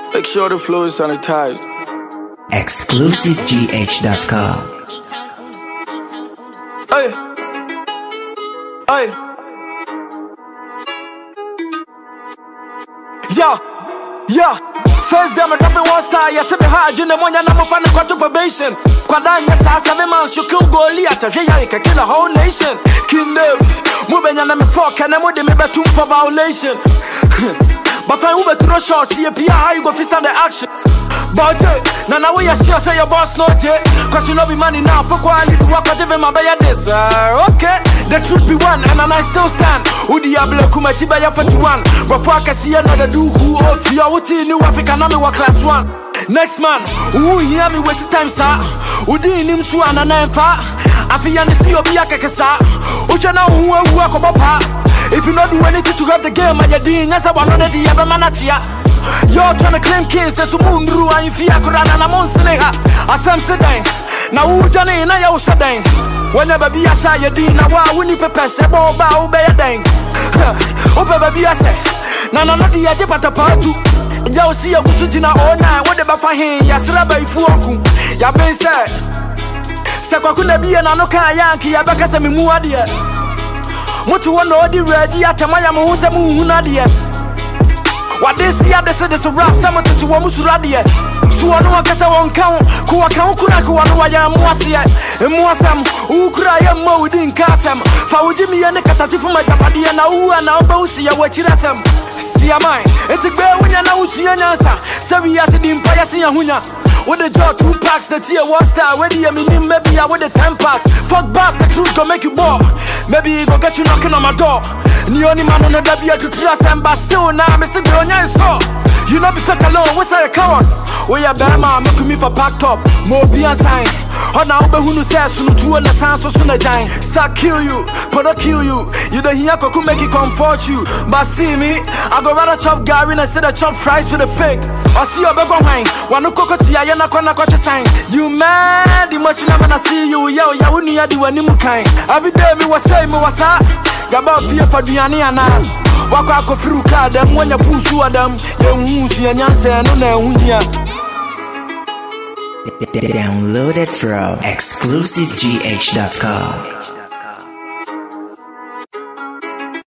Make sure the flow is sanitized. ExclusiveGH.com. Hey, hey, yeah. First day, I'm dropping one star. Yes, I'm hard. You know, I'm finding quite a probation. Quadra, yes, I 7 months. You kill Goliath. You can kill a whole nation. Kill them. Moving on me fuck, and I'm with me back for violation. But if I move to the short, see a PR, how you go fist on the action. But now we are sure say your boss no J. Cause you know be money now for quality to work with even my buyer this. Okay, the truth be one, and I still stand. Who Diablo Kumachi by 41. Before I can see another do who of you are with New African Army war class 1. Next man, who hear me waste time, sir. Who didn't him to an ananfa. I feel and see your Biakasa. Who you know who work about. If you not do anything to grab the game, I did as I want to the other manatia. You're trying to claim cases to Mundru and Fia Kuran and Amonsega. As I'm saying, now who done it? I was saying, whenever be a shy, Dina, why wouldn't you prepare Sebo Bao Bay a dang? Oh, baby, I say, Nana, not the Ajay at the party. You see a Gusujina all night, whatever for him, Yasraba Fuku. Yabe said, Sakakuna be an Anoka Yankee, Abakasami Muadia. What you want to do, Reggie, at Tamaya Musa Munadia. What they see at the city is a rap, someone to Wamusuradia. So I know I guess I won't count. Kuakuraku, I am Moasia, and Moasam, Ukraya Mo within Kasam. For Jimmy and the Katasifu, Japadi, and now Bosia, what you rasam. See, am I? It's a girl when you know she answer. 7 years in Payasi and Hunya. With the jaw 2 packs, the tier 1 star, ready, I mean, maybe I with the 10 packs. Fuck bass, the truth gon' make you ball. Maybe it gon' get you knocking on my door. The only man on the W to trust and but still now, Mr. Bronya is so. You know, be fake alone, what's a coward? We are Bama, make me for packed up, more be a sign. Oh, now, but who says, you know, the sound so soon a giant. So kill you, but I kill you. You don't hear could make it comfort you. But see me, I go rather chop Gary instead of chop fries with a fake. I see your back on wine, one who cook to Yana Kona got a sign. You mad, the machine I'm gonna see you, yo, ya wouldn't you do any more kind. Every day, me was saying, me was that. Yaba fear for Diani and I. Walk out through car, them when you push you at them, you won't see a answer, no, Download it from ExclusiveGH.com.